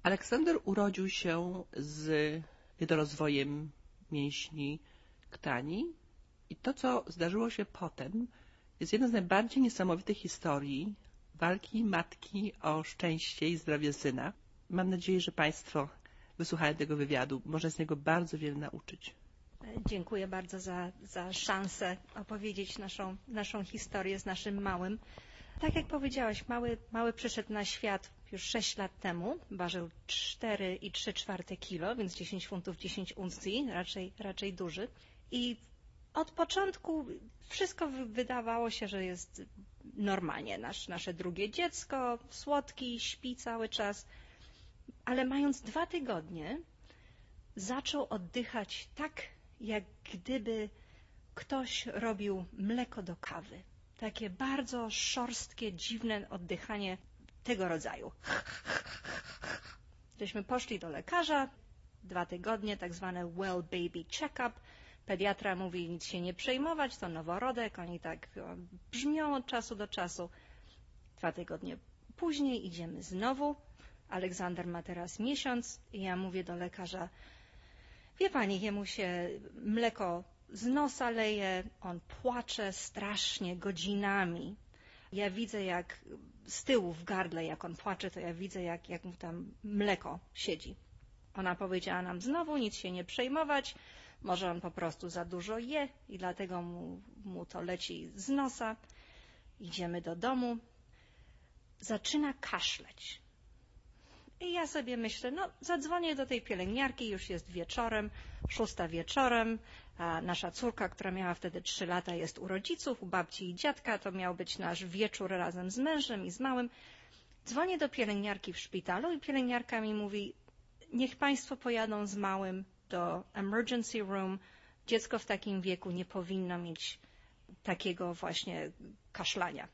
Aleksander urodził się z niedorozwojem mięśni krtani i to, co zdarzyło się potem, jest jedną z najbardziej niesamowitych historii walki matki o szczęście i zdrowie syna. Mam nadzieję, że Państwo wysłuchają tego wywiadu. Można z niego bardzo wiele nauczyć. Dziękuję bardzo za szansę opowiedzieć naszą historię z naszym małym. Tak jak powiedziałaś, mały przyszedł na świat już 6 lat temu. Ważył 4,3 kilo, więc 10 funtów 10 uncji, raczej duży. I od początku wszystko wydawało się, że jest normalnie. Nasze drugie dziecko, słodki, śpi cały czas. Ale mając 2 tygodnie, zaczął oddychać tak, jak gdyby ktoś robił mleko do kawy. Takie bardzo szorstkie, dziwne oddychanie tego rodzaju. Żeśmy poszli do lekarza, 2 tygodnie, tak zwane well baby check-up. Pediatra mówi, nic się nie przejmować, to noworodek, oni tak brzmią od czasu do czasu. 2 tygodnie później idziemy znowu. Aleksander ma teraz miesiąc i ja mówię do lekarza, wie pani, jemu się mleko z nosa leje, on płacze strasznie godzinami. Ja widzę, jak z tyłu w gardle, jak on płacze, to ja widzę, jak mu tam mleko siedzi. Ona powiedziała nam znowu, nic się nie przejmować, może on po prostu za dużo je i dlatego mu to leci z nosa. Idziemy do domu, zaczyna kaszleć. I ja sobie myślę, zadzwonię do tej pielęgniarki, już jest wieczorem, 6 wieczorem, a nasza córka, która miała wtedy 3 lata, jest u rodziców, u babci i dziadka, to miał być nasz wieczór razem z mężem i z małym. Dzwonię do pielęgniarki w szpitalu i pielęgniarka mi mówi, niech Państwo pojadą z małym do emergency room, dziecko w takim wieku nie powinno mieć takiego właśnie kaszlania.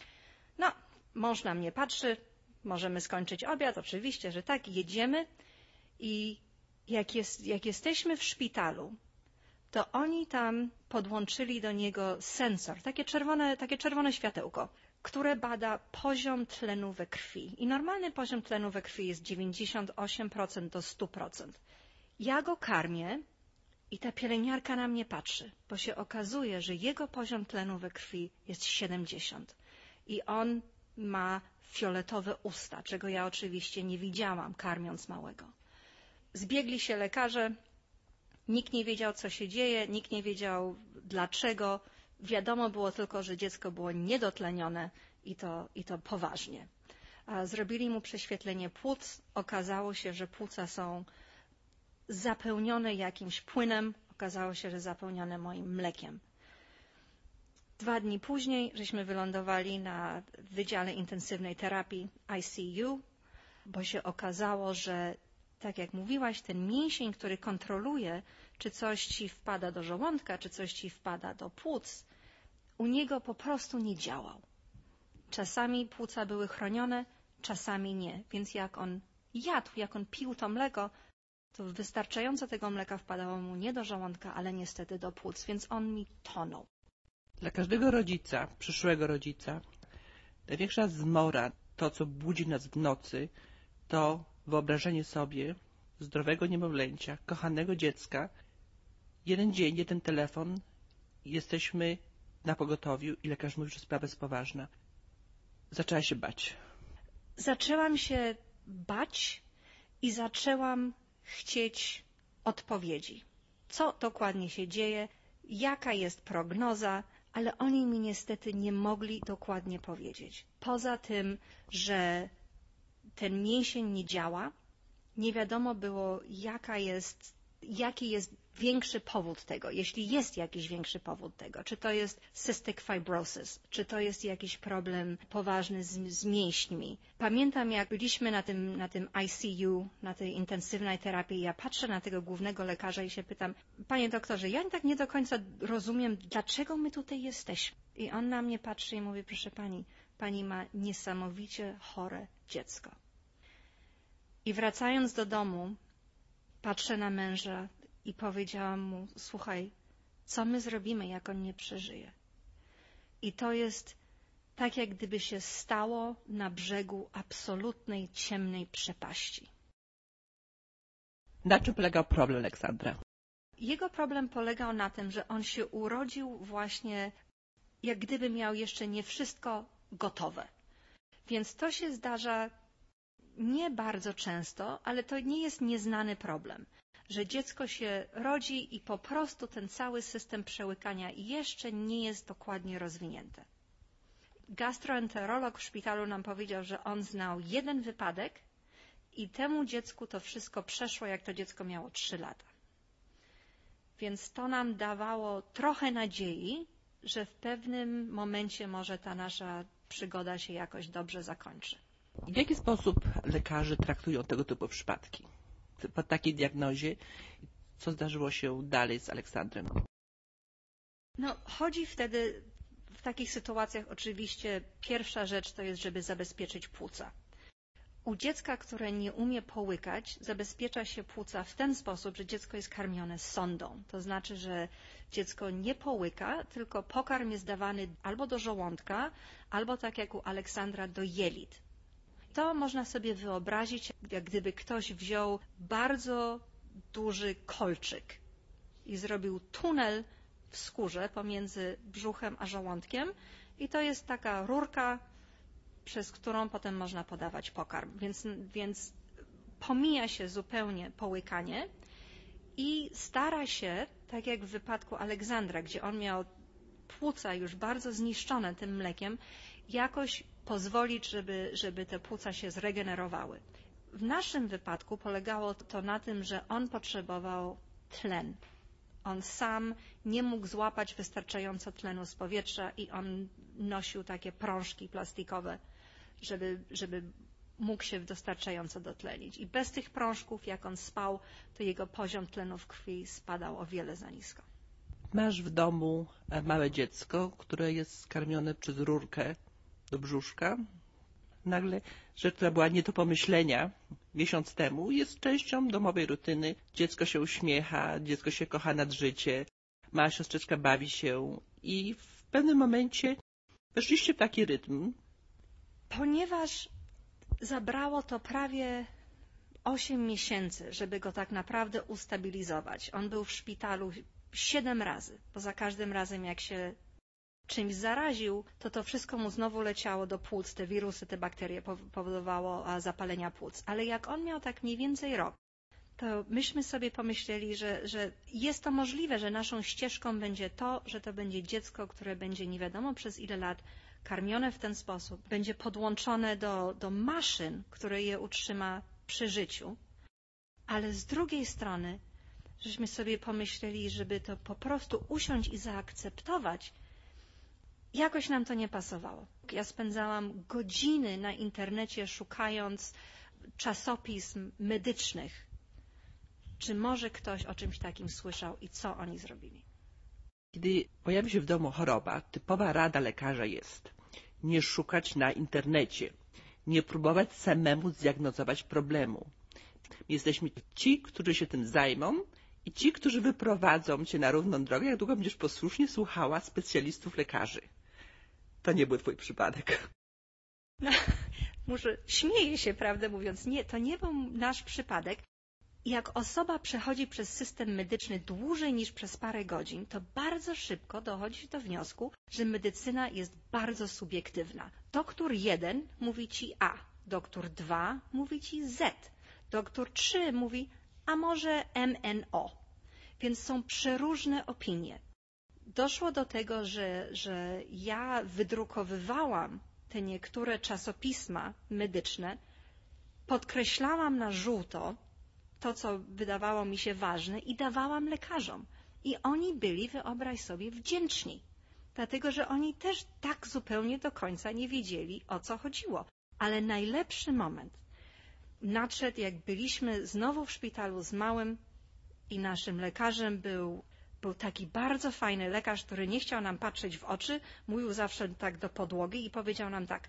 Mąż na mnie patrzy, możemy skończyć obiad, oczywiście, że tak, jedziemy i jak jesteśmy w szpitalu, to oni tam podłączyli do niego sensor, takie czerwone światełko, które bada poziom tlenu we krwi. I normalny poziom tlenu we krwi jest 98% do 100%. Ja go karmię i ta pielęgniarka na mnie patrzy, bo się okazuje, że jego poziom tlenu we krwi jest 70. I on ma fioletowe usta, czego ja oczywiście nie widziałam, karmiąc małego. Zbiegli się lekarze, nikt nie wiedział, co się dzieje, nikt nie wiedział dlaczego. Wiadomo było tylko, że dziecko było niedotlenione i to poważnie. Zrobili mu prześwietlenie płuc. Okazało się, że płuca są zapełnione jakimś płynem. Okazało się, że zapełnione moim mlekiem. 2 dni później żeśmy wylądowali na Wydziale Intensywnej Terapii ICU, bo się okazało, że tak jak mówiłaś, ten mięsień, który kontroluje, czy coś ci wpada do żołądka, czy coś ci wpada do płuc, u niego po prostu nie działał. Czasami płuca były chronione, czasami nie. Więc jak on jadł, jak on pił to mleko, to wystarczająco tego mleka wpadało mu nie do żołądka, ale niestety do płuc, więc on mi tonął. Dla każdego rodzica, przyszłego rodzica, największa zmora, to co budzi nas w nocy, to wyobrażenie sobie zdrowego niemowlęcia, kochanego dziecka. 1 dzień, 1 telefon, jesteśmy na pogotowiu i lekarz mówi, że sprawa jest poważna. Zaczęła się bać. Zaczęłam się bać i zaczęłam chcieć odpowiedzi. Co dokładnie się dzieje, jaka jest prognoza, ale oni mi niestety nie mogli dokładnie powiedzieć. Poza tym, że ten mięsień nie działa, nie wiadomo było, jaki jest większy powód tego, jeśli jest jakiś większy powód tego, czy to jest cystic fibrosis, czy to jest jakiś problem poważny z mięśćmi. Pamiętam, jak byliśmy na tym ICU, na tej intensywnej terapii, ja patrzę na tego głównego lekarza i się pytam, panie doktorze, ja tak nie do końca rozumiem, dlaczego my tutaj jesteśmy. I on na mnie patrzy i mówi, proszę pani ma niesamowicie chore dziecko. I wracając do domu, patrzę na męża i powiedziałam mu, słuchaj, co my zrobimy, jak on nie przeżyje? I to jest tak, jak gdyby się stało na brzegu absolutnej ciemnej przepaści. Na czym polegał problem Aleksandra? Jego problem polegał na tym, że on się urodził właśnie, jak gdyby miał jeszcze nie wszystko gotowe. Więc to się zdarza nie bardzo często, ale to nie jest nieznany problem, że dziecko się rodzi i po prostu ten cały system przełykania jeszcze nie jest dokładnie rozwinięty. Gastroenterolog w szpitalu nam powiedział, że on znał jeden wypadek i temu dziecku to wszystko przeszło, jak to dziecko miało 3 lata. Więc to nam dawało trochę nadziei, że w pewnym momencie może ta nasza przygoda się jakoś dobrze zakończy. W jaki sposób lekarze traktują tego typu przypadki? Po takiej diagnozie, co zdarzyło się dalej z Aleksandrem? No, chodzi wtedy w takich sytuacjach oczywiście pierwsza rzecz to jest, żeby zabezpieczyć płuca. U dziecka, które nie umie połykać, zabezpiecza się płuca w ten sposób, że dziecko jest karmione sondą. To znaczy, że dziecko nie połyka, tylko pokarm jest dawany albo do żołądka, albo tak jak u Aleksandra do jelit. To można sobie wyobrazić, jak gdyby ktoś wziął bardzo duży kolczyk i zrobił tunel w skórze pomiędzy brzuchem a żołądkiem i to jest taka rurka, przez którą potem można podawać pokarm. Więc pomija się zupełnie połykanie i stara się, tak jak w wypadku Aleksandra, gdzie on miał płuca już bardzo zniszczone tym mlekiem, jakoś pozwolić, żeby te płuca się zregenerowały. W naszym wypadku polegało to na tym, że on potrzebował tlen. On sam nie mógł złapać wystarczająco tlenu z powietrza i on nosił takie prążki plastikowe, żeby mógł się dostarczająco dotlenić. I bez tych prążków, jak on spał, to jego poziom tlenu w krwi spadał o wiele za nisko. Masz w domu małe dziecko, które jest skarmione przez rurkę do brzuszka. Nagle rzecz, która była nie do pomyślenia miesiąc temu, jest częścią domowej rutyny. Dziecko się uśmiecha, dziecko się kocha nad życie, mała siostrzyczka bawi się i w pewnym momencie weszliście w taki rytm. Ponieważ zabrało to prawie 8 miesięcy, żeby go tak naprawdę ustabilizować. On był w szpitalu 7 razy, bo za każdym razem jak się czymś zaraził, to wszystko mu znowu leciało do płuc, te wirusy, te bakterie powodowało zapalenia płuc. Ale jak on miał tak mniej więcej rok, to myśmy sobie pomyśleli, że jest to możliwe, że naszą ścieżką będzie to, że to będzie dziecko, które będzie nie wiadomo przez ile lat karmione w ten sposób, będzie podłączone do maszyn, które je utrzyma przy życiu. Ale z drugiej strony, żeśmy sobie pomyśleli, żeby to po prostu usiąść i zaakceptować, jakoś nam to nie pasowało. Ja spędzałam godziny na internecie szukając czasopism medycznych, czy może ktoś o czymś takim słyszał i co oni zrobili. Kiedy pojawi się w domu choroba, typowa rada lekarza jest nie szukać na internecie, nie próbować samemu zdiagnozować problemu. Jesteśmy ci, którzy się tym zajmą i ci, którzy wyprowadzą cię na równą drogę, jak długo będziesz posłusznie słuchała specjalistów lekarzy. To nie był twój przypadek. No, może śmieję się, prawdę mówiąc. Nie, to nie był nasz przypadek. Jak osoba przechodzi przez system medyczny dłużej niż przez parę godzin, to bardzo szybko dochodzi się do wniosku, że medycyna jest bardzo subiektywna. Doktor 1 mówi ci A, doktor 2 mówi ci Z, doktor 3 mówi, a może MNO. Więc są przeróżne opinie. Doszło do tego, że ja wydrukowywałam te niektóre czasopisma medyczne, podkreślałam na żółto to, co wydawało mi się ważne i dawałam lekarzom. I oni byli, wyobraź sobie, wdzięczni, dlatego że oni też tak zupełnie do końca nie wiedzieli, o co chodziło. Ale najlepszy moment nadszedł, jak byliśmy znowu w szpitalu z małym i naszym lekarzem był taki bardzo fajny lekarz, który nie chciał nam patrzeć w oczy, mówił zawsze tak do podłogi i powiedział nam tak: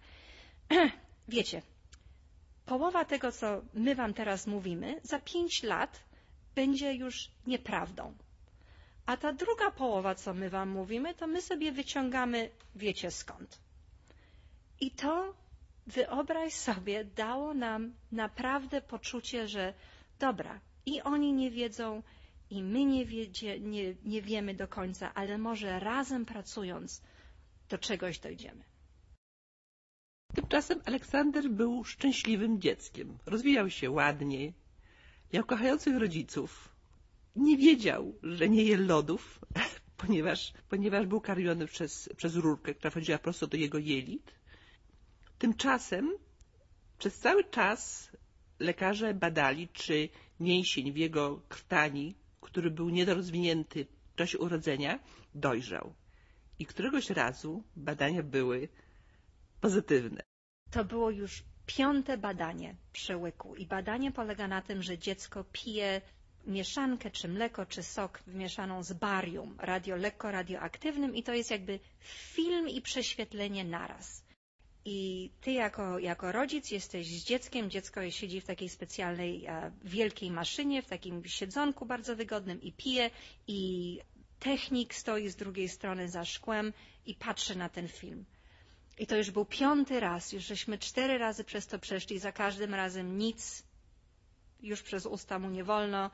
wiecie, połowa tego, co my wam teraz mówimy, za 5 lat będzie już nieprawdą. A ta druga połowa, co my wam mówimy, to my sobie wyciągamy wiecie skąd. I to, wyobraź sobie, dało nam naprawdę poczucie, że dobra, I oni nie wiedzą, i my nie wiemy do końca, ale może razem pracując do czegoś dojdziemy. Tymczasem Aleksander był szczęśliwym dzieckiem. Rozwijał się ładnie, miał kochających rodziców. Nie wiedział, że nie je lodów, ponieważ był karmiony przez rurkę, która wchodziła prosto do jego jelit. Tymczasem przez cały czas lekarze badali, czy mięsień w jego krtani, który był niedorozwinięty w czasie urodzenia, dojrzał. I któregoś razu badania były pozytywne. To było już 5. badanie przełyku i badanie polega na tym, że dziecko pije mieszankę, czy mleko, czy sok wymieszaną z barium, lekko radioaktywnym i to jest jakby film i prześwietlenie naraz. I ty jako rodzic jesteś z dzieckiem, dziecko siedzi w takiej specjalnej wielkiej maszynie, w takim siedzonku bardzo wygodnym i pije i technik stoi z drugiej strony za szkłem i patrzy na ten film. I to już był 5. raz, już żeśmy 4 razy przez to przeszli, za każdym razem nic, już przez usta mu nie wolno,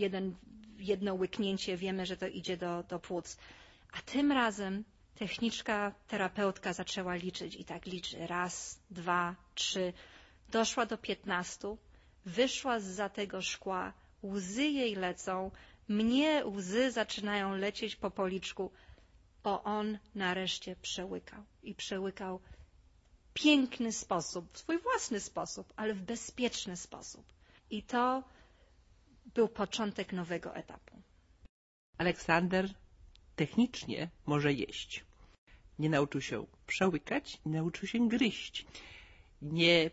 jedno łyknięcie, wiemy, że to idzie do płuc. A tym razem techniczka, terapeutka zaczęła liczyć i tak liczy 1, 2, 3, doszła do 15, wyszła zza tego szkła, łzy jej lecą, mnie łzy zaczynają lecieć po policzku, bo on nareszcie przełykał. I przełykał w piękny sposób, w swój własny sposób, ale w bezpieczny sposób. I to był początek nowego etapu. Aleksander technicznie może jeść. Nie nauczył się przełykać, nie nauczył się gryźć. Nie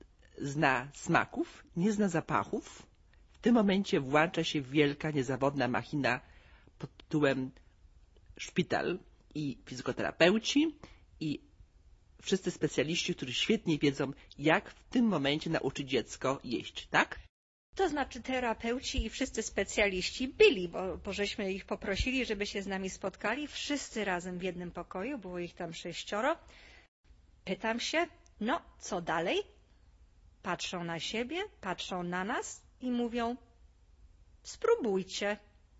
zna smaków, nie zna zapachów. W tym momencie włącza się wielka, niezawodna machina pod tytułem szpital i fizjoterapeuci i wszyscy specjaliści, którzy świetnie wiedzą, jak w tym momencie nauczyć dziecko jeść, tak? To znaczy terapeuci i wszyscy specjaliści byli, bo żeśmy ich poprosili, żeby się z nami spotkali, wszyscy razem w jednym pokoju, było ich tam 6. Pytam się, no co dalej? Patrzą na siebie, patrzą na nas i mówią, spróbujcie.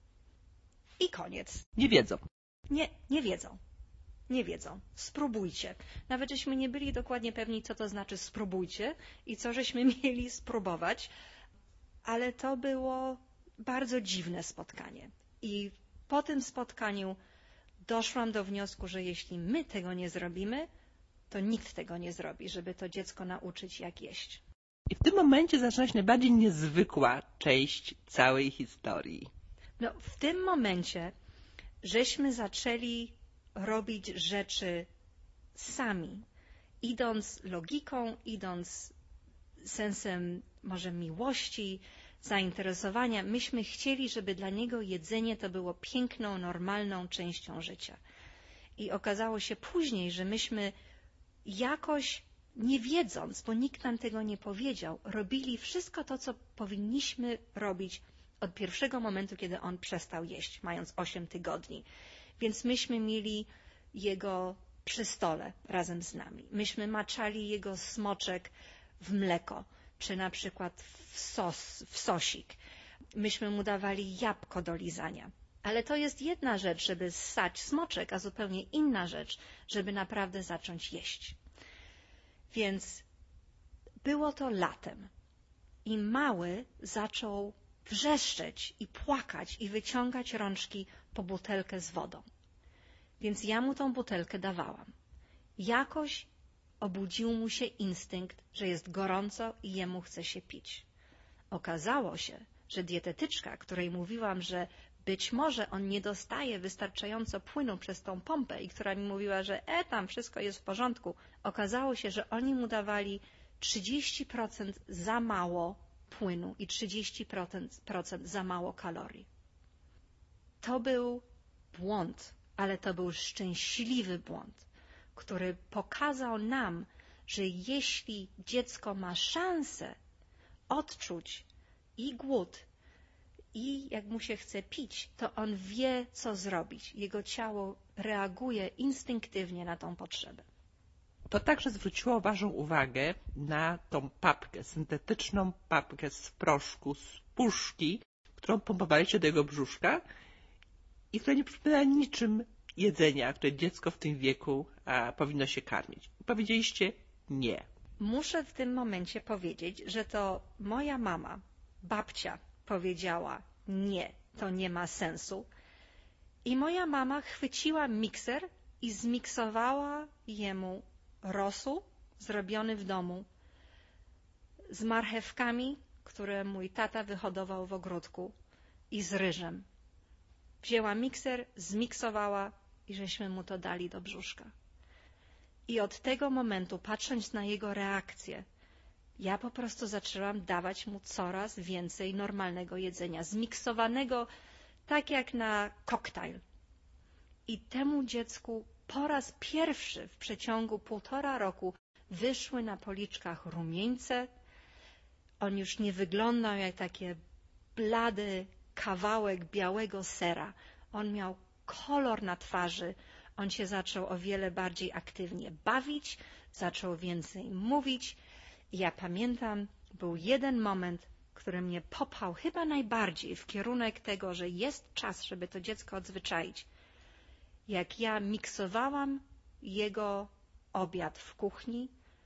I koniec. Nie wiedzą. Nie wiedzą. Nie wiedzą. Spróbujcie. Nawet żeśmy nie byli dokładnie pewni, co to znaczy spróbujcie i co żeśmy mieli spróbować, ale to było bardzo dziwne spotkanie. I po tym spotkaniu doszłam do wniosku, że jeśli my tego nie zrobimy, to nikt tego nie zrobi, żeby to dziecko nauczyć, jak jeść. I w tym momencie zaczyna się najbardziej niezwykła część całej historii. No, w tym momencie żeśmy zaczęli robić rzeczy sami, idąc logiką, idąc sensem może miłości, zainteresowania. Myśmy chcieli, żeby dla niego jedzenie to było piękną, normalną częścią życia. I okazało się później, że myśmy jakoś nie wiedząc, bo nikt nam tego nie powiedział, robili wszystko to, co powinniśmy robić od pierwszego momentu, kiedy on przestał jeść, mając 8 tygodni. Więc myśmy mieli jego przy stole razem z nami. Myśmy maczali jego smoczek w mleko, czy na przykład w sosik. Myśmy mu dawali jabłko do lizania. Ale to jest jedna rzecz, żeby ssać smoczek, a zupełnie inna rzecz, żeby naprawdę zacząć jeść. Więc było to latem i mały zaczął wrzeszczeć i płakać i wyciągać rączki po butelkę z wodą. Więc ja mu tą butelkę dawałam. Jakoś obudził mu się instynkt, że jest gorąco i jemu chce się pić. Okazało się, że dietetyczka, której mówiłam, że być może on nie dostaje wystarczająco płynu przez tą pompę i która mi mówiła, że tam wszystko jest w porządku, okazało się, że oni mu dawali 30% za mało płynu i 30% za mało kalorii. To był błąd, ale to był szczęśliwy błąd, który pokazał nam, że jeśli dziecko ma szansę odczuć i głód, i jak mu się chce pić, to on wie, co zrobić. Jego ciało reaguje instynktywnie na tą potrzebę. To także zwróciło waszą uwagę na tą papkę, syntetyczną papkę z proszku, z puszki, którą pompowaliście do jego brzuszka i która nie przypomina niczym jedzenia, które dziecko w tym wieku powinno się karmić. Powiedzieliście nie. Muszę w tym momencie powiedzieć, że to moja mama, babcia, powiedziała nie, to nie ma sensu. I moja mama chwyciła mikser i zmiksowała jemu rosół zrobiony w domu z marchewkami, które mój tata wyhodował w ogródku, i z ryżem. Wzięła mikser, zmiksowała i żeśmy mu to dali do brzuszka. I od tego momentu, patrząc na jego reakcję, ja po prostu zaczęłam dawać mu coraz więcej normalnego jedzenia, zmiksowanego tak jak na koktajl. I temu dziecku po raz pierwszy w przeciągu 1,5 roku wyszły na policzkach rumieńce. On już nie wyglądał jak takie blady kawałek białego sera. On miał kolor na twarzy. On się zaczął o wiele bardziej aktywnie bawić, zaczął więcej mówić. I ja pamiętam, był jeden moment, który mnie popchał chyba najbardziej w kierunek tego, że jest czas, żeby to dziecko odzwyczaić. Jak ja miksowałam jego obiad w kuchni,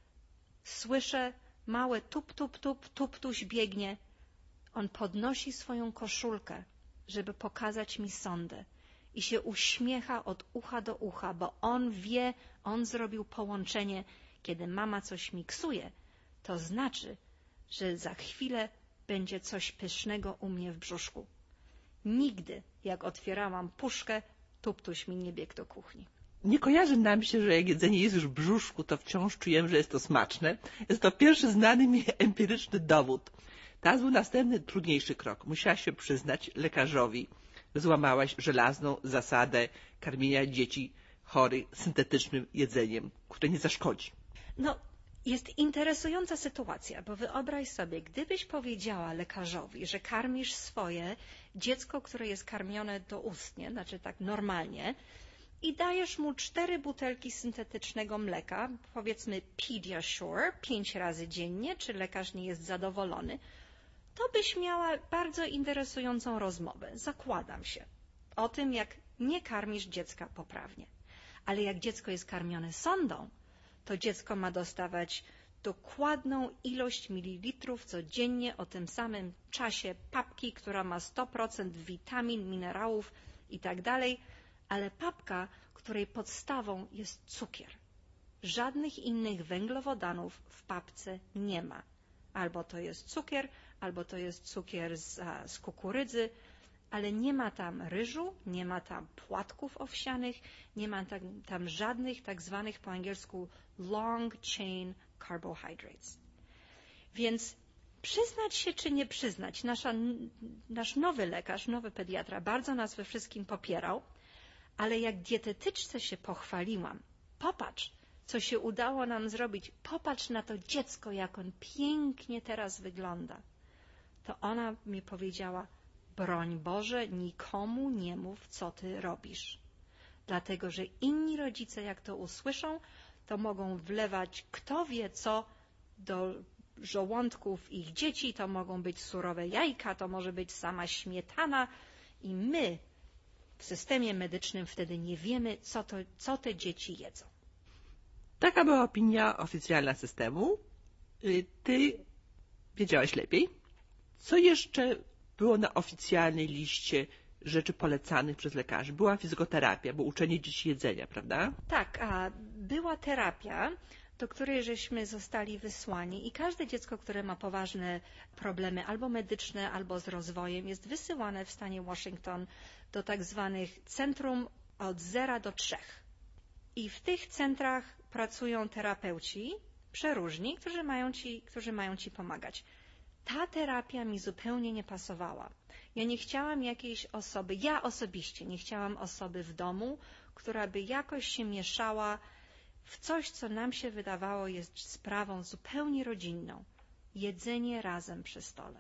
słyszę małe tup, tup, tup, tuptuś biegnie. On podnosi swoją koszulkę, żeby pokazać mi sondę i się uśmiecha od ucha do ucha, bo on wie, on zrobił połączenie, kiedy mama coś miksuje, to znaczy, że za chwilę będzie coś pysznego u mnie w brzuszku. Nigdy, jak otwierałam puszkę, tuptuś mi nie biegł do kuchni. Nie kojarzy nam się, że jak jedzenie jest już w brzuszku, to wciąż czujemy, że jest to smaczne. Jest to pierwszy znany mi empiryczny dowód. Teraz był następny, trudniejszy krok. Musiałaś się przyznać lekarzowi, że złamałaś żelazną zasadę karmienia dzieci chorych syntetycznym jedzeniem, które nie zaszkodzi. No, jest interesująca sytuacja, bo wyobraź sobie, gdybyś powiedziała lekarzowi, że karmisz swoje dziecko, które jest karmione doustnie, znaczy tak normalnie, i dajesz mu 4 butelki syntetycznego mleka, powiedzmy Pediasure, 5 razy dziennie, czy lekarz nie jest zadowolony, to byś miała bardzo interesującą rozmowę, zakładam się, o tym, jak nie karmisz dziecka poprawnie. Ale jak dziecko jest karmione sondą, to dziecko ma dostawać dokładną ilość mililitrów codziennie o tym samym czasie papki, która ma 100% witamin, minerałów itd., ale papka, której podstawą jest cukier. Żadnych innych węglowodanów w papce nie ma. Albo to jest cukier z kukurydzy, ale nie ma tam ryżu, nie ma tam płatków owsianych, nie ma tam żadnych tak zwanych po angielsku long chain carbohydrates. Więc przyznać się czy nie przyznać, nasz nowy lekarz, nowy pediatra bardzo nas we wszystkim popierał, ale jak dietetyczce się pochwaliłam, popatrz, co się udało nam zrobić, popatrz na to dziecko, jak on pięknie teraz wygląda, to ona mi powiedziała, broń Boże, nikomu nie mów, co ty robisz. Dlatego, że inni rodzice, jak to usłyszą, to mogą wlewać kto wie co do żołądków ich dzieci, to mogą być surowe jajka, to może być sama śmietana i my w systemie medycznym wtedy nie wiemy, co te dzieci jedzą. Taka była opinia oficjalna systemu. Ty wiedziałaś lepiej. Co jeszcze było na oficjalnej liście rzeczy polecanych przez lekarzy? Była fizykoterapia, było uczenie dzieci jedzenia, prawda? Tak, a była terapia, do której żeśmy zostali wysłani i każde dziecko, które ma poważne problemy albo medyczne, albo z rozwojem, jest wysyłane w stanie Washington do tak zwanych centrum od 0 do 3. I w tych centrach pracują terapeuci przeróżni, którzy mają ci pomagać. Ta terapia mi zupełnie nie pasowała. Ja nie chciałam jakiejś osoby, ja osobiście nie chciałam osoby w domu, która by jakoś się mieszała w coś, co nam się wydawało jest sprawą zupełnie rodzinną. Jedzenie razem przy stole.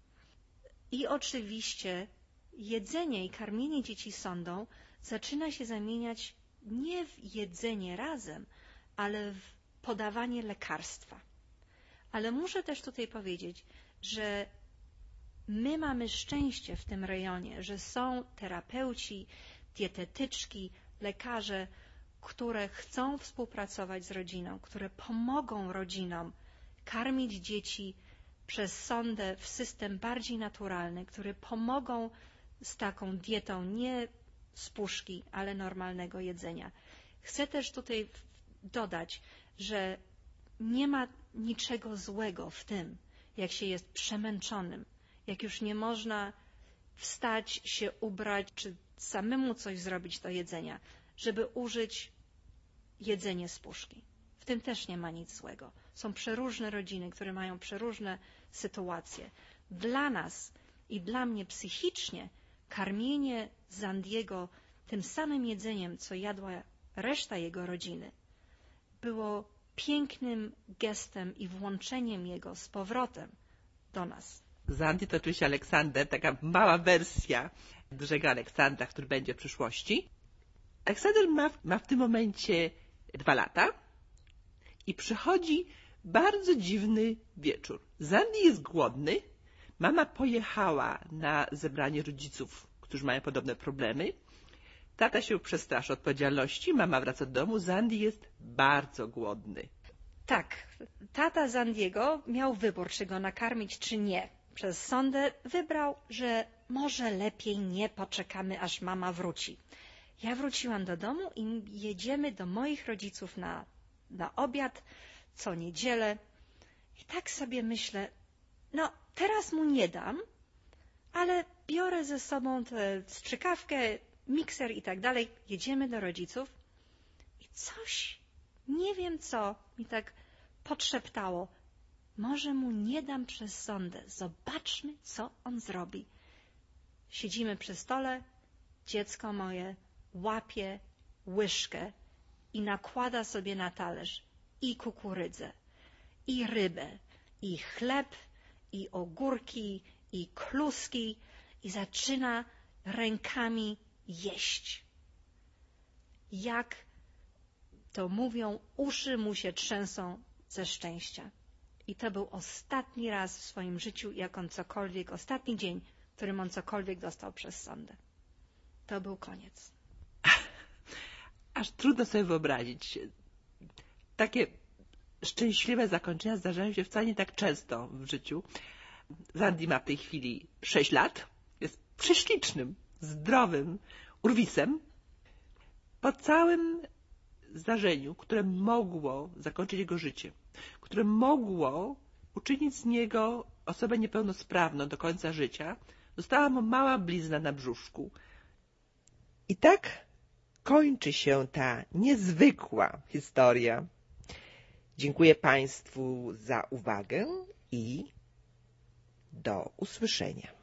I oczywiście jedzenie i karmienie dzieci sondą zaczyna się zamieniać nie w jedzenie razem, ale w podawanie lekarstwa. Ale muszę też tutaj powiedzieć, że My mamy szczęście w tym rejonie, że są terapeuci, dietetyczki, lekarze, które chcą współpracować z rodziną, które pomogą rodzinom karmić dzieci przez sondę w system bardziej naturalny, które pomogą z taką dietą nie z puszki, ale normalnego jedzenia. Chcę też tutaj dodać, że nie ma niczego złego w tym, jak się jest przemęczonym, jak już nie można wstać, się ubrać, czy samemu coś zrobić do jedzenia, żeby użyć jedzenie z puszki. W tym też nie ma nic złego. Są przeróżne rodziny, które mają przeróżne sytuacje. Dla nas i dla mnie psychicznie karmienie Zandiego tym samym jedzeniem, co jadła reszta jego rodziny, było pięknym gestem i włączeniem jego z powrotem do nas. Zandi to oczywiście Aleksander, taka mała wersja dużego Aleksandra, który będzie w przyszłości. Aleksander ma w tym momencie 2 lata i przychodzi bardzo dziwny wieczór. Zandi jest głodny, mama pojechała na zebranie rodziców, którzy mają podobne problemy. Tata się przestraszy odpowiedzialności, mama wraca do domu, Zandi jest bardzo głodny. Tak, tata Zandiego miał wybór, czy go nakarmić, czy nie. Przez sondę wybrał, że może lepiej nie poczekamy, aż mama wróci. Ja wróciłam do domu i jedziemy do moich rodziców na obiad co niedzielę. I tak sobie myślę, no teraz mu nie dam, ale biorę ze sobą tę strzykawkę, mikser i tak dalej. Jedziemy do rodziców i coś, nie wiem co, mi tak podszeptało. Może mu nie dam przez sondę. Zobaczmy, co on zrobi. Siedzimy przy stole, dziecko moje łapie łyżkę i nakłada sobie na talerz i kukurydzę, i rybę, i chleb, i ogórki, i kluski i zaczyna rękami jeść. Jak to mówią, uszy mu się trzęsą ze szczęścia. I to był ostatni raz w swoim życiu, jak on cokolwiek, ostatni dzień, w którym on cokolwiek dostał przez sondę. To był koniec. Aż trudno sobie wyobrazić. Takie szczęśliwe zakończenia zdarzają się wcale nie tak często w życiu. Zandi ma w tej chwili 6 lat. Jest prześlicznym, zdrowym urwisem. Po całym zdarzeniu, które mogło zakończyć jego życie, które mogło uczynić z niego osobę niepełnosprawną do końca życia, została mu mała blizna na brzuszku. I tak kończy się ta niezwykła historia. Dziękuję Państwu za uwagę i do usłyszenia.